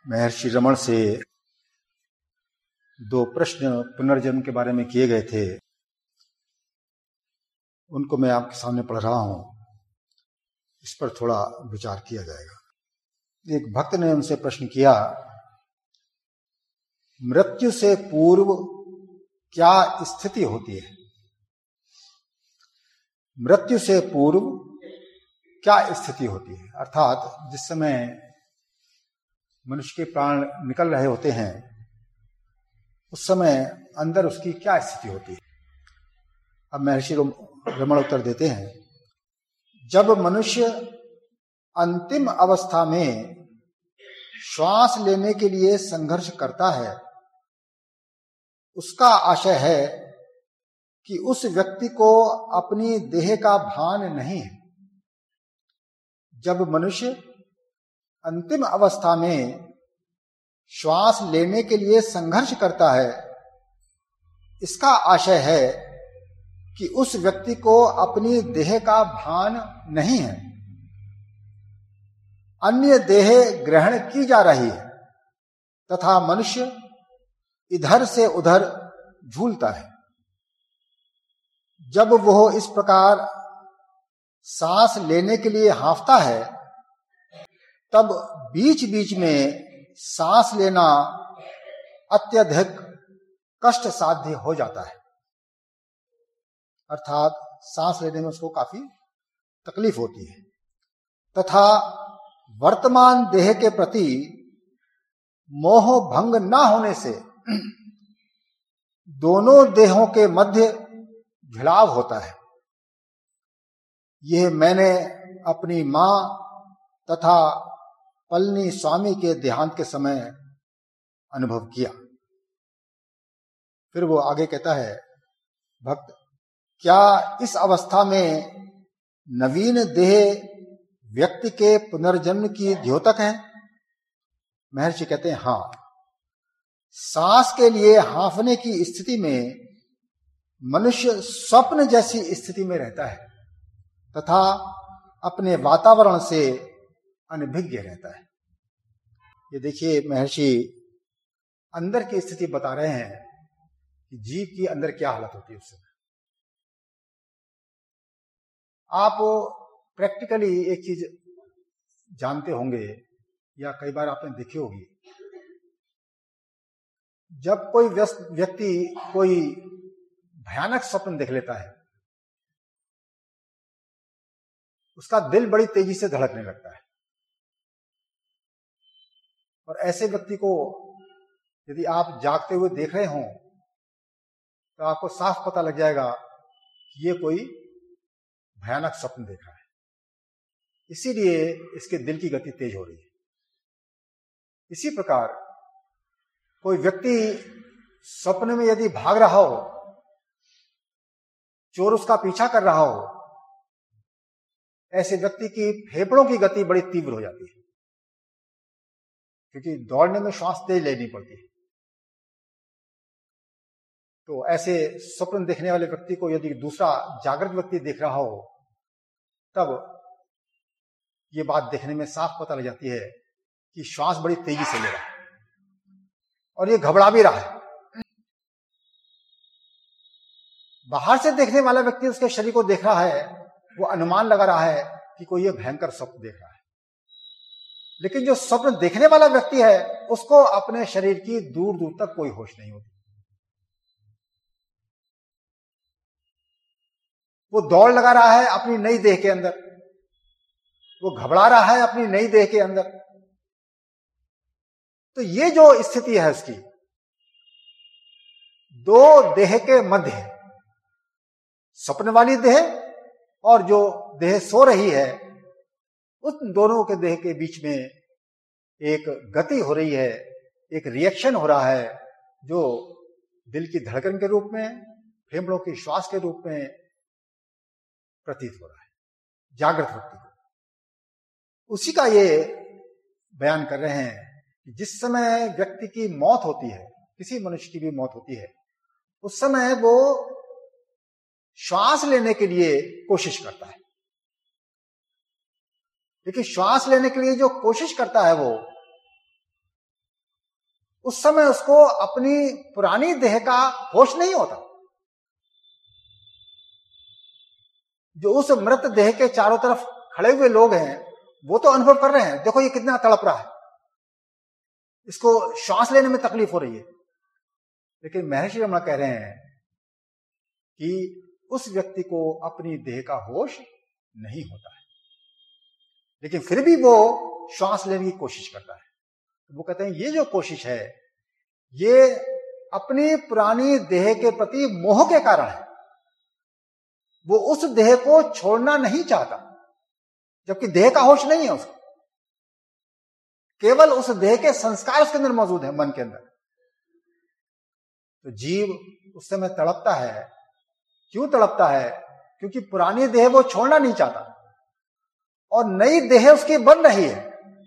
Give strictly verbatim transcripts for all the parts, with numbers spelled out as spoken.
महर्षि रमण से दो प्रश्न पुनर्जन्म के बारे में किए गए थे, उनको मैं आपके सामने पढ़ रहा हूं। इस पर थोड़ा विचार किया जाएगा। एक भक्त ने उनसे प्रश्न किया, मृत्यु से पूर्व क्या स्थिति होती है? मृत्यु से पूर्व क्या स्थिति होती है? अर्थात जिस समय मनुष्य के प्राण निकल रहे होते हैं उस समय अंदर उसकी क्या स्थिति होती है? अब महर्षि रमण उत्तर देते हैं, जब मनुष्य अंतिम अवस्था में श्वास लेने के लिए संघर्ष करता है, उसका आशय है कि उस व्यक्ति को अपनी देह का भान नहीं है। जब मनुष्य अंतिम अवस्था में श्वास लेने के लिए संघर्ष करता है, इसका आशय है कि उस व्यक्ति को अपनी देह का भान नहीं है। अन्य देह ग्रहण की जा रही है तथा मनुष्य इधर से उधर झूलता है। जब वह इस प्रकार सांस लेने के लिए हांफता है, तब बीच बीच में सांस लेना अत्यधिक कष्ट साध्य हो जाता है। अर्थात सांस लेने में उसको काफी तकलीफ होती है तथा वर्तमान देह के प्रति मोह भंग न होने से दोनों देहों के मध्य भिड़ाव होता है। यह मैंने अपनी मां तथा पलनी स्वामी के देहांत के समय अनुभव किया। फिर वो आगे कहता है, भक्त, क्या इस अवस्था में नवीन देह व्यक्ति के पुनर्जन्म की द्योतक है? महर्षि कहते हैं, हां। सांस के लिए हांफने की स्थिति में मनुष्य स्वप्न जैसी स्थिति में रहता है तथा अपने वातावरण से अनभिज्ञ रहता है। ये देखिए, महर्षि अंदर की स्थिति बता रहे हैं कि जीव की अंदर क्या हालत होती है उस समय। आप प्रैक्टिकली एक चीज जानते होंगे या कई बार आपने देखी होगी, जब कोई व्यक्ति कोई भयानक स्वप्न देख लेता है, उसका दिल बड़ी तेजी से धड़कने लगता है। और ऐसे व्यक्ति को यदि आप जागते हुए देख रहे हों तो आपको साफ पता लग जाएगा कि ये कोई भयानक स्वप्न देख रहा है, इसीलिए इसके दिल की गति तेज हो रही है। इसी प्रकार कोई व्यक्ति स्वप्न में यदि भाग रहा हो, चोर उसका पीछा कर रहा हो, ऐसे व्यक्ति की फेफड़ों की गति बड़ी तीव्र हो जाती है, क्योंकि दौड़ने में श्वास तेज लेनी पड़ती है। तो ऐसे स्वप्न देखने वाले व्यक्ति को यदि दूसरा जागृत व्यक्ति देख रहा हो, तब ये बात देखने में साफ पता लग जाती है कि श्वास बड़ी तेजी से ले रहा है और ये घबरा भी रहा है। बाहर से देखने वाला व्यक्ति उसके शरीर को देख रहा है, वो अनुमान लगा रहा है कि कोई ये भयंकर स्वप्न देख रहा है, लेकिन जो स्वप्न देखने वाला व्यक्ति है उसको अपने शरीर की दूर दूर तक कोई होश नहीं होती। वो दौड़ लगा रहा है अपनी नई देह के अंदर, वो घबरा रहा है अपनी नई देह के अंदर। तो ये जो स्थिति है उसकी, दो देह के मध्य, स्वप्न वाली देह और जो देह सो रही है, उन दोनों के देह के बीच में एक गति हो रही है, एक रिएक्शन हो रहा है, जो दिल की धड़कन के रूप में, फेफड़ों की श्वास के रूप में प्रतीत हो रहा है जागृत व्यक्ति को। उसी का ये बयान कर रहे हैं कि जिस समय व्यक्ति की मौत होती है, किसी मनुष्य की भी मौत होती है, उस समय वो श्वास लेने के लिए कोशिश करता है, लेकिन श्वास लेने के लिए जो कोशिश करता है वो उस समय उसको अपनी पुरानी देह का होश नहीं होता। जो उस मृत देह के चारों तरफ खड़े हुए लोग हैं वो तो अनुभव कर रहे हैं, देखो ये कितना तड़प रहा है, इसको श्वास लेने में तकलीफ हो रही है। लेकिन महर्षि रमण कह रहे हैं कि उस व्यक्ति को अपनी देह का होश नहीं होता है, लेकिन फिर भी वो श्वास लेने की कोशिश करता है। तो वो कहते हैं ये जो कोशिश है ये अपनी पुरानी देह के प्रति मोह के कारण है। वो उस देह को छोड़ना नहीं चाहता, जबकि देह का होश नहीं है उसको, केवल उस देह के संस्कार उसके अंदर मौजूद है, मन के अंदर। तो जीव उस समय तड़पता है। क्यों तड़पता है? क्योंकि पुरानी देह वो छोड़ना नहीं चाहता और नई देह उसकी बन रही है।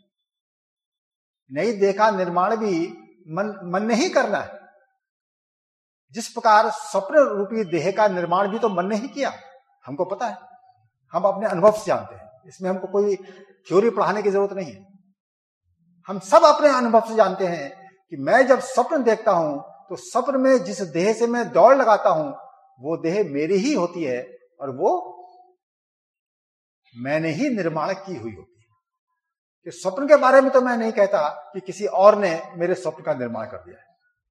नई देह का निर्माण भी मन मन ने ही करना है। जिस प्रकार स्वप्न रूपी देह का निर्माण भी तो मन ने ही किया, हमको पता है, हम अपने अनुभव से जानते हैं, इसमें हमको कोई थ्योरी पढ़ाने की जरूरत नहीं है। हम सब अपने अनुभव से जानते हैं कि मैं जब स्वप्न देखता हूं तो स्वप्न में जिस देह से मैं दौड़ लगाता हूं वो देह मेरी ही होती है और वो मैंने ही निर्माण की हुई होती है। कि स्वप्न के बारे में तो मैं नहीं कहता कि किसी और ने मेरे स्वप्न का निर्माण कर दिया है।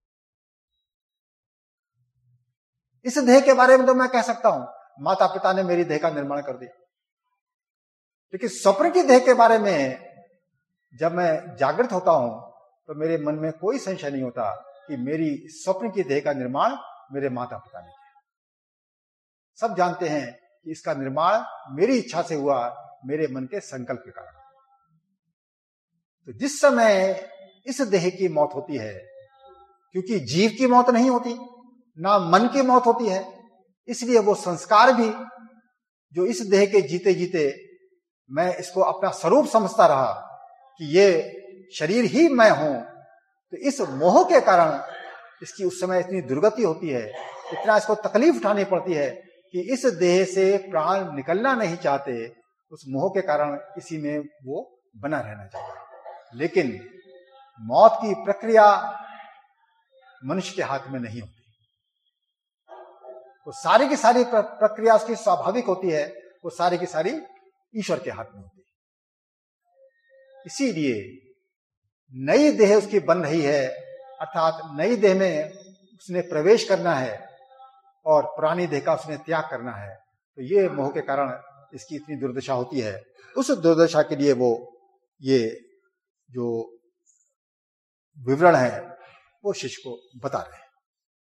इस देह के बारे में तो मैं कह सकता हूं माता पिता ने मेरी देह का निर्माण कर दिया, लेकिन स्वप्न की देह के बारे में जब मैं जागृत होता हूं तो मेरे मन में कोई संशय नहीं होता कि मेरी स्वप्न की देह का निर्माण मेरे माता पिता ने किया। सब जानते हैं कि इसका निर्माण मेरी इच्छा से हुआ, मेरे मन के संकल्प के कारण। तो जिस समय इस देह की मौत होती है, क्योंकि जीव की मौत नहीं होती, ना मन की मौत होती है, इसलिए वो संस्कार भी जो इस देह के जीते जीते मैं इसको अपना स्वरूप समझता रहा कि ये शरीर ही मैं हूं, तो इस मोह के कारण इसकी उस समय इतनी दुर्गति होती है, इतना इसको तकलीफ उठानी पड़ती है कि इस देह से प्राण निकलना नहीं चाहते। उस मोह के कारण इसी में वो बना रहना चाहता है। लेकिन मौत की प्रक्रिया मनुष्य के हाथ में नहीं होती। वो सारी की सारी प्रक्रिया उसकी स्वाभाविक होती है, वो सारी की सारी ईश्वर के हाथ में होती है। इसीलिए नई देह उसकी बन रही है, अर्थात नई देह में उसने प्रवेश करना है और पुरानी देह का उसने त्याग करना है। तो ये मोह के कारण इसकी इतनी दुर्दशा होती है। उस दुर्दशा के लिए वो ये जो विवरण है वो शिष्य को बता रहे हैं।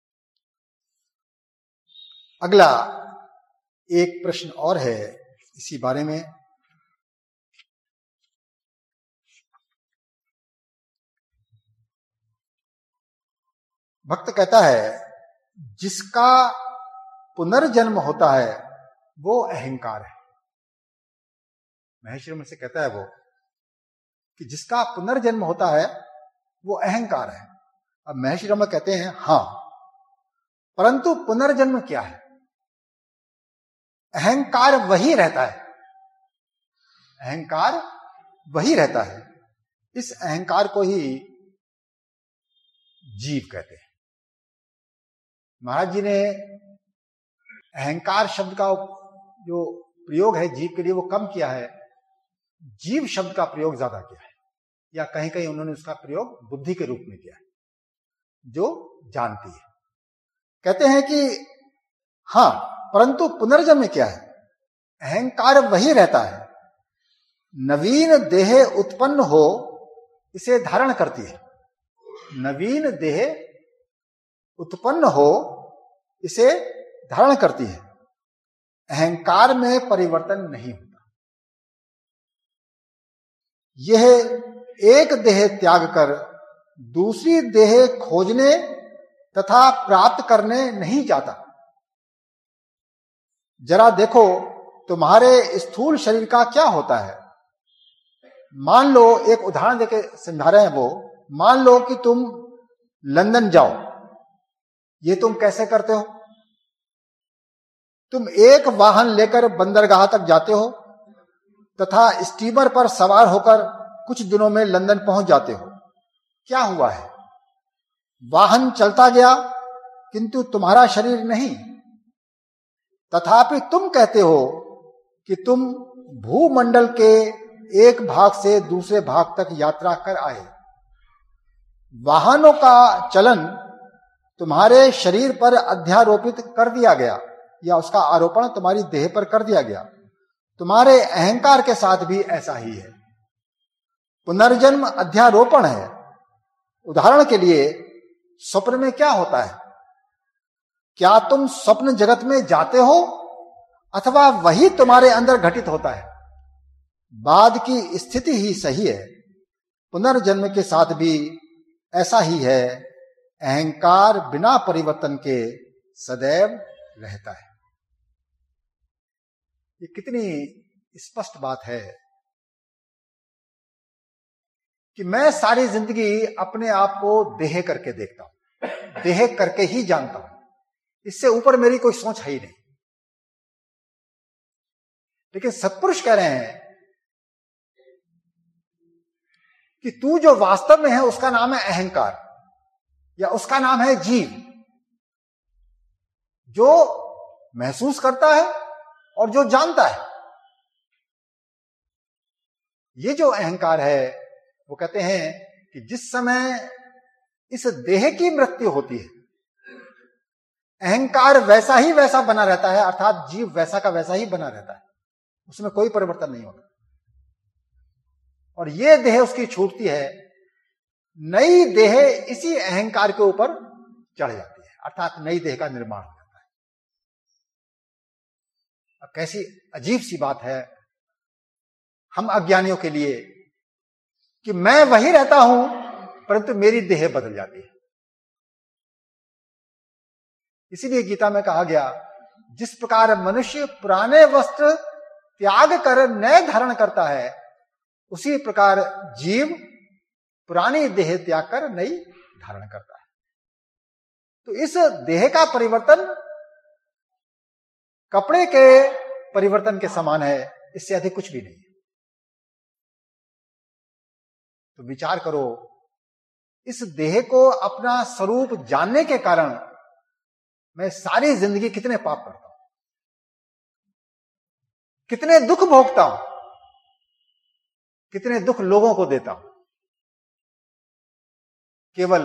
अगला एक प्रश्न और है इसी बारे में। भक्त कहता है जिसका पुनर्जन्म होता है वो अहंकार है। महर्षि रमण से कहता है वो कि जिसका पुनर्जन्म होता है वो अहंकार है। अब महर्षि रमण कहते हैं हां, परंतु पुनर्जन्म क्या है? अहंकार वही रहता है, अहंकार वही रहता है। इस अहंकार को ही जीव कहते हैं। महाराज जी ने अहंकार शब्द का जो प्रयोग है जीव के लिए वो कम किया है, जीव शब्द का प्रयोग ज्यादा किया है, या कहीं कहीं उन्होंने उसका प्रयोग बुद्धि के रूप में किया है, जो जानती है। कहते हैं कि हां, परंतु पुनर्जन्म क्या है? अहंकार वही रहता है, नवीन देह उत्पन्न हो इसे धारण करती है। नवीन देह उत्पन्न हो इसे धारण करती है। अहंकार में परिवर्तन नहीं होता। यह एक देह त्याग कर दूसरी देह खोजने तथा प्राप्त करने नहीं जाता। जरा देखो तुम्हारे स्थूल शरीर का क्या होता है। मान लो, एक उदाहरण देके समझा रहे हैं वो, मान लो कि तुम लंदन जाओ। ये तुम कैसे करते हो? तुम एक वाहन लेकर बंदरगाह तक जाते हो तथा स्टीमर पर सवार होकर कुछ दिनों में लंदन पहुंच जाते हो। क्या हुआ है? वाहन चलता गया किंतु तुम्हारा शरीर नहीं। तथापि तुम कहते हो कि तुम भूमंडल के एक भाग से दूसरे भाग तक यात्रा कर आए। वाहनों का चलन तुम्हारे शरीर पर अध्यारोपित कर दिया गया, या उसका आरोपण तुम्हारी देह पर कर दिया गया। तुम्हारे अहंकार के साथ भी ऐसा ही है। पुनर्जन्म अध्यारोपण है। उदाहरण के लिए स्वप्न में क्या होता है? क्या तुम स्वप्न जगत में जाते हो अथवा वही तुम्हारे अंदर घटित होता है? बाद की स्थिति ही सही है। पुनर्जन्म के साथ भी ऐसा ही है। अहंकार बिना परिवर्तन के सदैव रहता है। ये कितनी स्पष्ट बात है कि मैं सारी जिंदगी अपने आप को देह करके देखता हूं, देह करके ही जानता हूं। इससे ऊपर मेरी कोई सोच है ही नहीं। लेकिन सत्पुरुष कह रहे हैं कि तू जो वास्तव में है उसका नाम है अहंकार, या उसका नाम है जीव, जो महसूस करता है और जो जानता है। ये जो अहंकार है, वो कहते हैं कि जिस समय इस देह की मृत्यु होती है, अहंकार वैसा ही वैसा बना रहता है, अर्थात जीव वैसा का वैसा ही बना रहता है, उसमें कोई परिवर्तन नहीं होता। और ये देह उसकी छूटती है, नई देह इसी अहंकार के ऊपर चढ़ जाती है, अर्थात नई देह का निर्माण हो जाता है। अब कैसी अजीब सी बात है हम अज्ञानियों के लिए कि मैं वही रहता हूं परंतु मेरी देह बदल जाती है। इसीलिए गीता में कहा गया, जिस प्रकार मनुष्य पुराने वस्त्र त्याग कर नए धारण करता है, उसी प्रकार जीव पुरानी देह त्याग कर नई धारण करता है। तो इस देह का परिवर्तन कपड़े के परिवर्तन के समान है, इससे अधिक कुछ भी नहीं है। तो विचार करो, इस देह को अपना स्वरूप जानने के कारण मैं सारी जिंदगी कितने पाप करता हूं, कितने दुख भोगता हूं, कितने दुख लोगों को देता हूं। केवल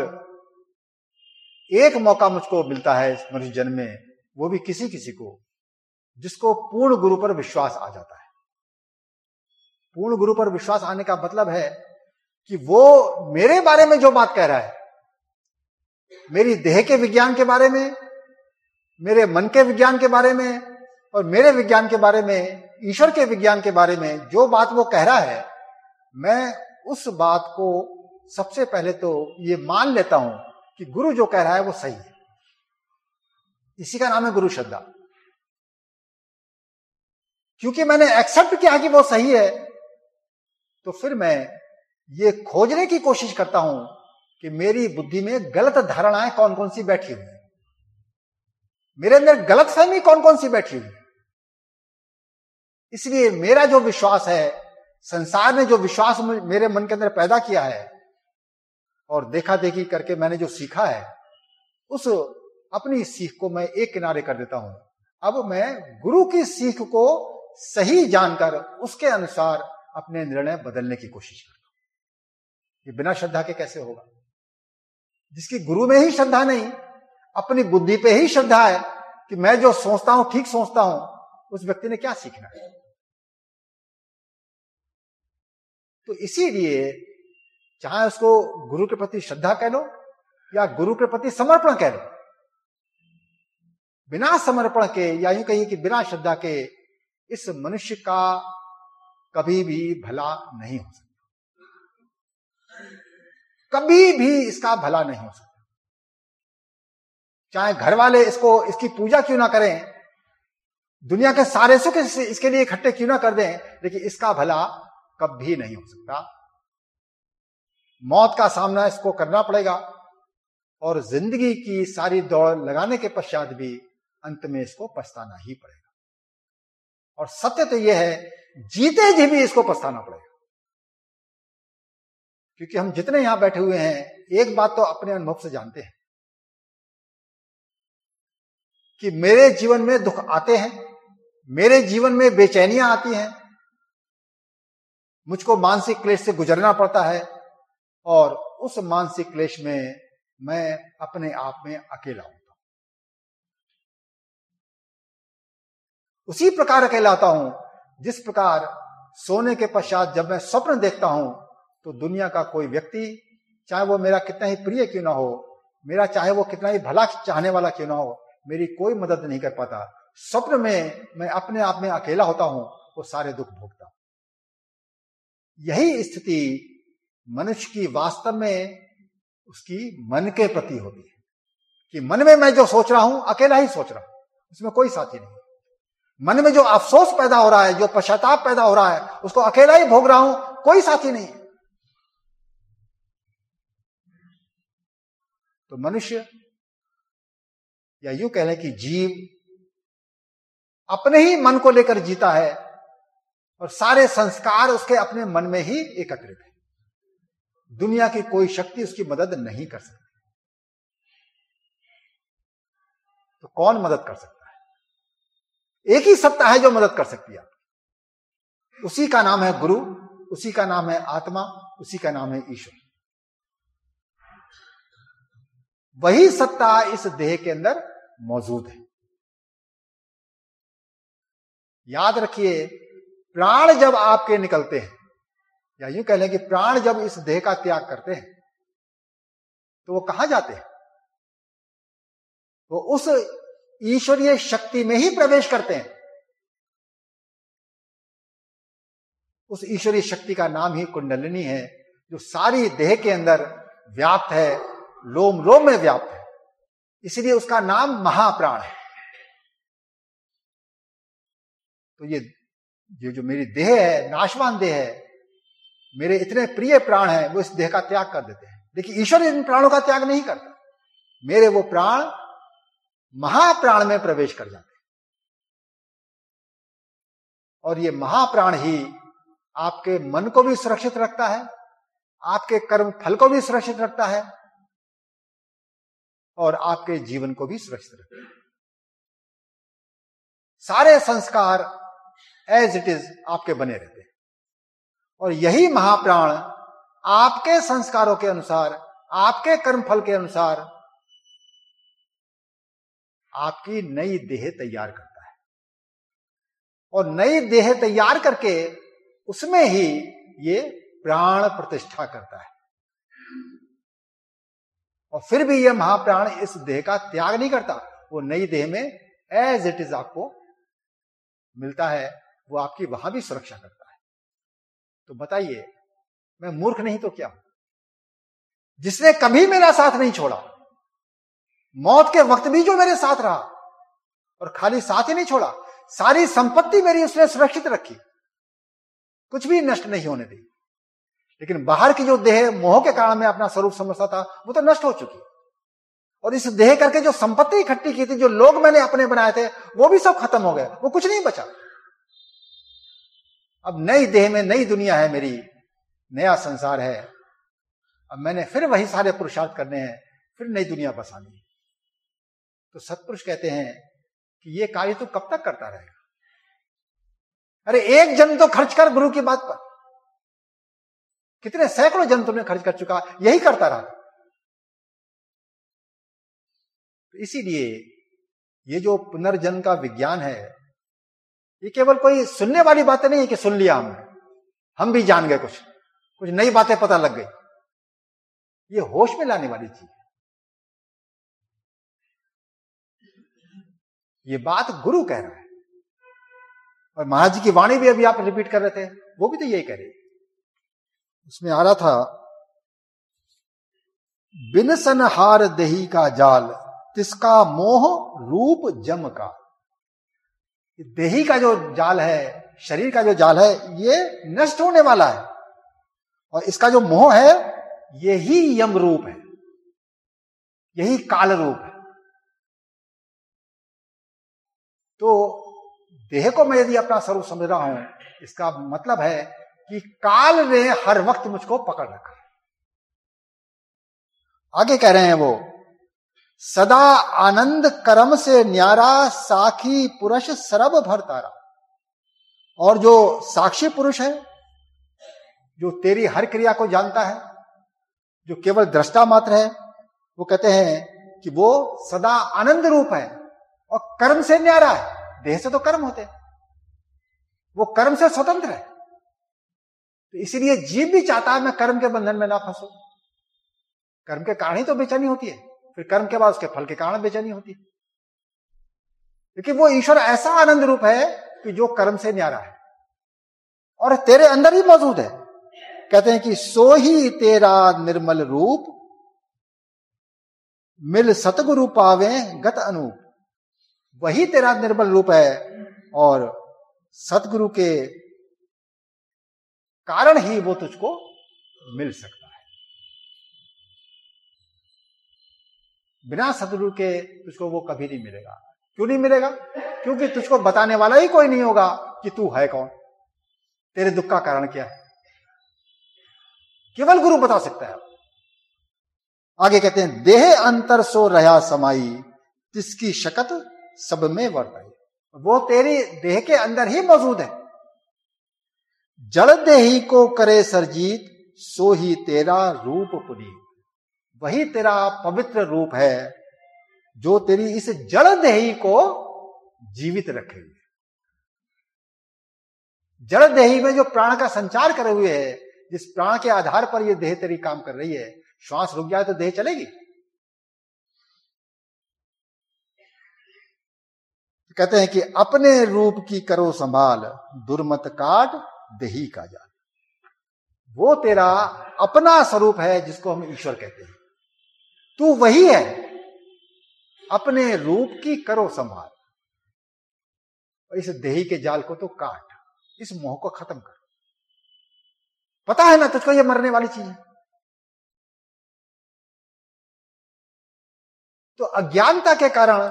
एक मौका मुझको मिलता है इस मनुष्य जन्म में, वो भी किसी किसी को, जिसको पूर्ण गुरु पर विश्वास आ जाता है। पूर्ण गुरु पर विश्वास आने का मतलब है कि वो मेरे बारे में जो बात कह रहा है, मेरी देह के विज्ञान के बारे में, मेरे मन के विज्ञान के बारे में और मेरे विज्ञान के बारे में, ईश्वर के विज्ञान के बारे में जो बात वो कह रहा है, मैं उस बात को सबसे पहले तो ये मान लेता हूं कि गुरु जो कह रहा है वो सही है। इसी का नाम है गुरु श्रद्धा। क्योंकि मैंने एक्सेप्ट किया कि वो सही है, तो फिर मैं ये खोजने की कोशिश करता हूं कि मेरी बुद्धि में गलत धारणाएं कौन कौन सी बैठी हुई है, मेरे अंदर गलत फहमी कौन कौन सी बैठी हुई है। इसलिए मेरा जो विश्वास है, संसार ने जो विश्वास मेरे मन के अंदर पैदा किया है और देखा देखी करके मैंने जो सीखा है, उस अपनी सीख को मैं एक किनारे कर देता हूं। अब मैं गुरु की सीख को सही जानकर उसके अनुसार अपने निर्णय बदलने की कोशिश करता हूं। ये बिना श्रद्धा के कैसे होगा? जिसकी गुरु में ही श्रद्धा नहीं, अपनी बुद्धि पे ही श्रद्धा है कि मैं जो सोचता हूं ठीक सोचता हूं, उस व्यक्ति ने क्या सीखना है? तो इसीलिए चाहे उसको गुरु के प्रति श्रद्धा कह लो या गुरु के प्रति समर्पण कह लो, बिना समर्पण के या यूं कहिए कि बिना श्रद्धा के इस मनुष्य का कभी भी भला नहीं हो सकता, कभी भी इसका भला नहीं हो सकता। चाहे घर वाले इसको इसकी पूजा क्यों ना करें, दुनिया के सारे सुख इसके लिए इकट्ठे क्यों ना कर दें, लेकिन इसका भला कभी नहीं हो सकता। मौत का सामना इसको करना पड़ेगा और जिंदगी की सारी दौड़ लगाने के पश्चात भी अंत में इसको पछताना ही पड़ेगा। और सत्य तो यह है, जीते जी भी इसको पछताना पड़ेगा। क्योंकि हम जितने यहां बैठे हुए हैं, एक बात तो अपने अनुभव से जानते हैं कि मेरे जीवन में दुख आते हैं, मेरे जीवन में बेचैनियां आती हैं, मुझको मानसिक क्लेश से गुजरना पड़ता है, और उस मानसिक क्लेश में मैं अपने आप में अकेला होता हूं। उसी प्रकार अकेला होता हूं जिस प्रकार सोने के पश्चात जब मैं स्वप्न देखता हूं तो दुनिया का कोई व्यक्ति, चाहे वो मेरा कितना ही प्रिय क्यों ना हो, मेरा चाहे वो कितना ही भला चाहने वाला क्यों ना हो, मेरी कोई मदद नहीं कर पाता। स्वप्न में मैं अपने आप में अकेला होता हूं, वो सारे दुख भोगता हूं। यही स्थिति मनुष्य की वास्तव में उसकी मन के प्रति होती है कि मन में मैं जो सोच रहा हूं अकेला ही सोच रहा हूं, उसमें कोई साथी नहीं। मन में जो अफसोस पैदा हो रहा है, जो पश्चाताप पैदा हो रहा है, उसको अकेला ही भोग रहा हूं, कोई साथी नहीं। तो मनुष्य, या यूं कह लें कि जीव, अपने ही मन को लेकर जीता है और सारे संस्कार उसके अपने मन में ही एकत्रित है। दुनिया की कोई शक्ति उसकी मदद नहीं कर सकती। तो कौन मदद कर सकता है? एक ही सत्ता है जो मदद कर सकती है। उसी का नाम है गुरु, उसी का नाम है आत्मा, उसी का नाम है ईश्वर। वही सत्ता इस देह के अंदर मौजूद है। याद रखिए, प्राण जब आपके निकलते हैं, या यूं कह लें कि प्राण जब इस देह का त्याग करते हैं, तो वो कहां जाते हैं? वो उस ईश्वरीय शक्ति में ही प्रवेश करते हैं। उस ईश्वरीय शक्ति का नाम ही कुंडलिनी है, जो सारी देह के अंदर व्याप्त है, लोम लोम में व्याप्त है। इसलिए उसका नाम महाप्राण है। तो ये ये जो मेरी देह है, नाशवान देह है, मेरे इतने प्रिय प्राण हैं, वो इस देह का त्याग कर देते हैं। देखिए, ईश्वर इन प्राणों का त्याग नहीं करता। मेरे वो प्राण महाप्राण में प्रवेश कर जाते हैं, और ये महाप्राण ही आपके मन को भी सुरक्षित रखता है, आपके कर्म फल को भी सुरक्षित रखता है, और आपके जीवन को भी सुरक्षित रखता है। सारे संस्कार एज इट इज आपके बने रहते हैं, और यही महाप्राण आपके संस्कारों के अनुसार, आपके कर्म फल के अनुसार आपकी नई देह तैयार करता है, और नई देह तैयार करके उसमें ही ये प्राण प्रतिष्ठा करता है। और फिर भी यह महाप्राण इस देह का त्याग नहीं करता, वो नई देह में एज इट इज आपको मिलता है, वो आपकी वहां भी सुरक्षा करता है। तो बताइए, मैं मूर्ख नहीं तो क्या हूं, जिसने कभी मेरा साथ नहीं छोड़ा, मौत के वक्त भी जो मेरे साथ रहा, और खाली साथ ही नहीं छोड़ा, सारी संपत्ति मेरी उसने सुरक्षित रखी, कुछ भी नष्ट नहीं होने दी। लेकिन बाहर की जो देह मोह के कारण मैं अपना स्वरूप समझता था, वो तो नष्ट हो चुकी, और इस देह करके जो संपत्ति इकट्ठी की थी, जो लोग मैंने अपने बनाए थे, वो भी सब खत्म हो गए, वो कुछ नहीं बचा। अब नई देह में नई दुनिया है मेरी, नया संसार है। अब मैंने फिर वही सारे पुरुषार्थ करने हैं, फिर नई दुनिया बसानी है। तो सत्पुरुष कहते हैं कि ये कार्य तो कब तक करता रहेगा? अरे एक जन्म तो खर्च कर गुरु की बात पर, कितने सैकड़ों जन्म तुमने खर्च कर चुका, यही करता रहा। तो इसीलिए ये जो पुनर्जन्म का विज्ञान है, ये केवल कोई सुनने वाली बातें नहीं है कि सुन लिया हमने, हम भी जान गए, कुछ कुछ नई बातें पता लग गई। ये होश में लाने वाली चीज है। ये बात गुरु कह रहा है, और महाराज जी की वाणी भी अभी आप रिपीट कर रहे थे, वो भी तो यही कह रही। उसमें आ रहा था, बिन सनहार दही का जाल, तिसका मोह रूप जम का। देही का जो जाल है, शरीर का जो जाल है, ये नष्ट होने वाला है, और इसका जो मोह है, यही यम रूप है, यही काल रूप है। तो देह को मैं यदि अपना स्वरूप समझ रहा हूं, इसका मतलब है कि काल ने हर वक्त मुझको पकड़ रखा है। आगे कह रहे हैं वो, सदा आनंद कर्म से न्यारा साखी पुरुष सरब भर तारा। और जो साक्षी पुरुष है, जो तेरी हर क्रिया को जानता है, जो केवल दृष्टा मात्र है, वो कहते हैं कि वो सदा आनंद रूप है और कर्म से न्यारा है। देह से तो कर्म होते हैं, वो कर्म से स्वतंत्र है। तो इसीलिए जीव भी चाहता है मैं कर्म के बंधन में ना फंसू। कर्म के कारण ही तो बेचैनी होती है, फिर कर्म के बाद उसके फल के कारण बेचैनी होती है। लेकिन वो ईश्वर ऐसा आनंद रूप है कि जो कर्म से न्यारा है और तेरे अंदर ही मौजूद है। कहते हैं कि सो ही तेरा निर्मल रूप, मिल सतगुरु पावे गत अनूप। वही तेरा निर्मल रूप है और सतगुरु के कारण ही वो तुझको मिल सकता है। बिना सतगुरु के तुझको वो कभी नहीं मिलेगा। क्यों नहीं मिलेगा? क्योंकि तुझको बताने वाला ही कोई नहीं होगा कि तू है कौन, तेरे दुख का कारण क्या है। केवल गुरु बता सकता है। आगे कहते हैं, देह अंतर सो रहा समाई, तिसकी शकत सब में वर्ताई। वो तेरी देह के अंदर ही मौजूद है। जड़ देही को करे सरजीत, सो ही तेरा रूप पुनीत। वही तेरा पवित्र रूप है जो तेरी इस जड़ देही को जीवित रखे हुए। जड़ देही में जो प्राण का संचार करे हुए है, जिस प्राण के आधार पर यह देह तेरी काम कर रही है। श्वास रुक जाए तो देह चलेगी? कहते हैं कि अपने रूप की करो संभाल, दुर्मत काट देही का जाल। वो तेरा अपना स्वरूप है जिसको हम ईश्वर कहते हैं। तू वही है। अपने रूप की करो संभाल, और इस देही के जाल को तो काट, इस मोह को खत्म कर। पता है ना तुझको ये मरने वाली चीज है। तो अज्ञानता के कारण,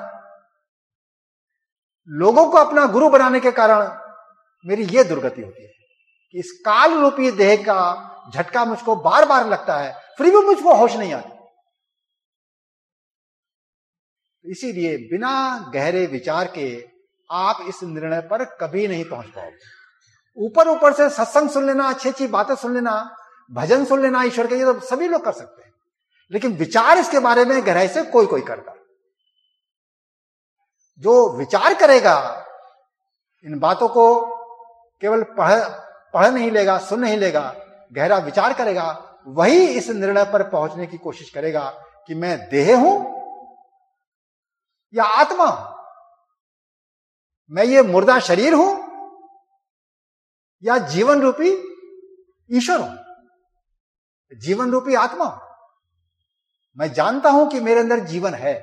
लोगों को अपना गुरु बनाने के कारण मेरी ये दुर्गति होती है कि इस काल रूपी देह का झटका मुझको बार बार लगता है, फिर भी मुझको होश नहीं आती। इसीलिए बिना गहरे विचार के आप इस निर्णय पर कभी नहीं पहुंच पाओगे। ऊपर ऊपर से सत्संग सुन लेना, अच्छी अच्छी बातें सुन लेना, भजन सुन लेना ईश्वर के, ये तो सभी लोग कर सकते हैं। लेकिन विचार इसके बारे में गहराई से कोई कोई करता। जो विचार करेगा, इन बातों को केवल पढ़ पढ़ नहीं लेगा, सुन नहीं लेगा, गहरा विचार करेगा, वही इस निर्णय पर पहुंचने की कोशिश करेगा कि मैं देह हूं या आत्मा हूं, मैं ये मुर्दा शरीर हूं या जीवन रूपी ईश्वर हूं, जीवन रूपी आत्मा हूं। मैं जानता हूं कि मेरे अंदर जीवन है,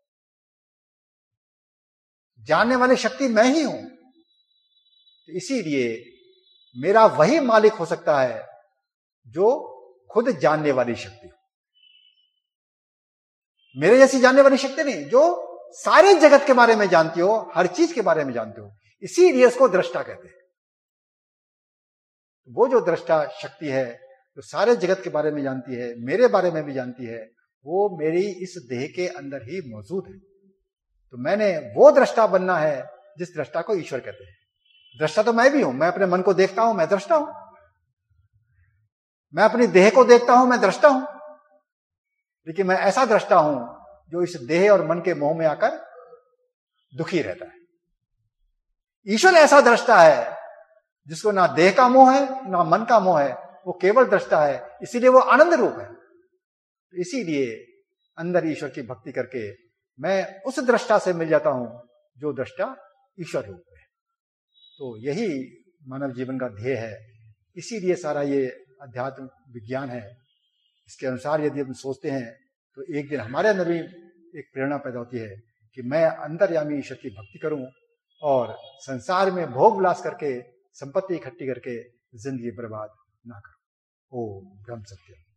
जानने वाली शक्ति मैं ही हूं। तो इसीलिए मेरा वही मालिक हो सकता है जो खुद जानने वाली शक्ति हो। मेरे जैसी जानने वाली शक्ति नहीं, जो सारे जगत के बारे में जानती हो, हर चीज के बारे में जानते हो। इसीलिए इसको दृष्टा कहते हैं। वो जो दृष्टा शक्ति है, जो सारे जगत के बारे में जानती है, मेरे बारे में भी जानती है, वो मेरी इस देह के अंदर ही मौजूद है। तो मैंने वो दृष्टा बनना है जिस दृष्टा को ईश्वर कहते हैं। दृष्टा तो मैं भी हूं, मैं अपने मन को देखता हूं, मैं दृष्टा हूं। मैं अपनी देह को देखता हूं, मैं दृष्टा हूं। लेकिन मैं ऐसा दृष्टा हूं जो इस देह और मन के मोह में आकर दुखी रहता है। ईश्वर ऐसा दृष्टा है जिसको ना देह का मोह है ना मन का मोह है, वो केवल दृष्टा है, इसीलिए वो आनंद रूप है। इसीलिए अंदर ईश्वर की भक्ति करके मैं उस दृष्टा से मिल जाता हूं जो दृष्टा ईश्वर रूप है। तो यही मानव जीवन का ध्येय है। इसीलिए सारा ये अध्यात्म विज्ञान है। इसके अनुसार यदि हम सोचते हैं तो एक दिन हमारे अंदर भी एक प्रेरणा पैदा होती है कि मैं अंतर्यामी ईश्वर की भक्ति करूं और संसार में भोग विलास करके, संपत्ति इकट्ठी करके जिंदगी बर्बाद ना करूं। ओम ब्रह्म सत्य।